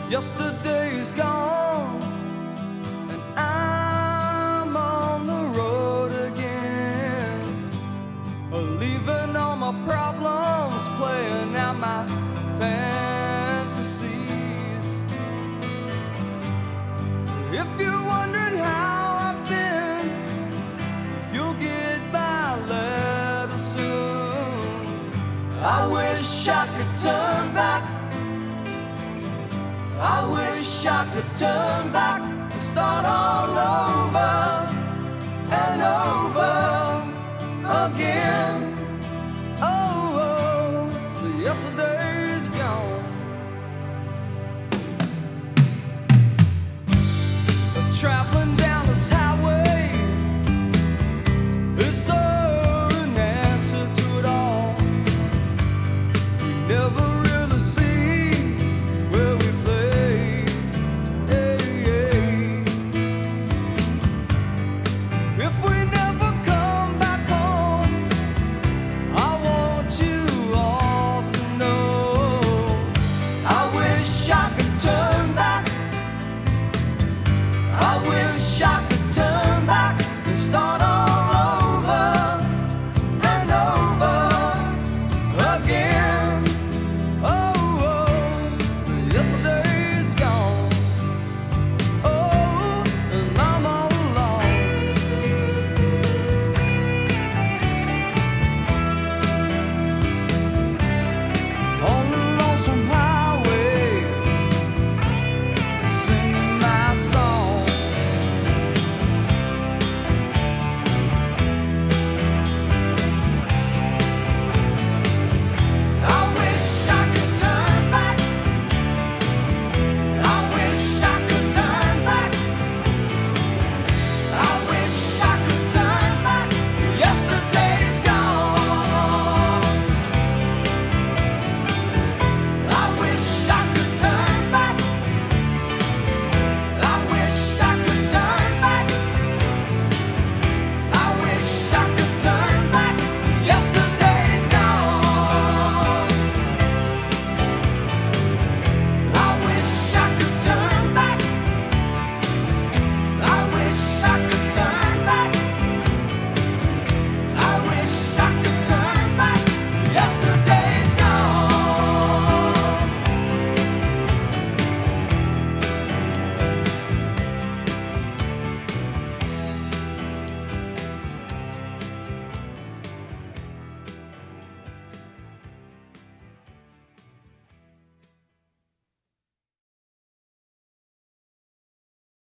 Yesterday's gone, and I'm on the road again, leaving all my problems, playing out my fantasies. If you're wondering how I've been, you'll get my letter soon. I wish I could turn back. I wish I could turn back and start all over and over again.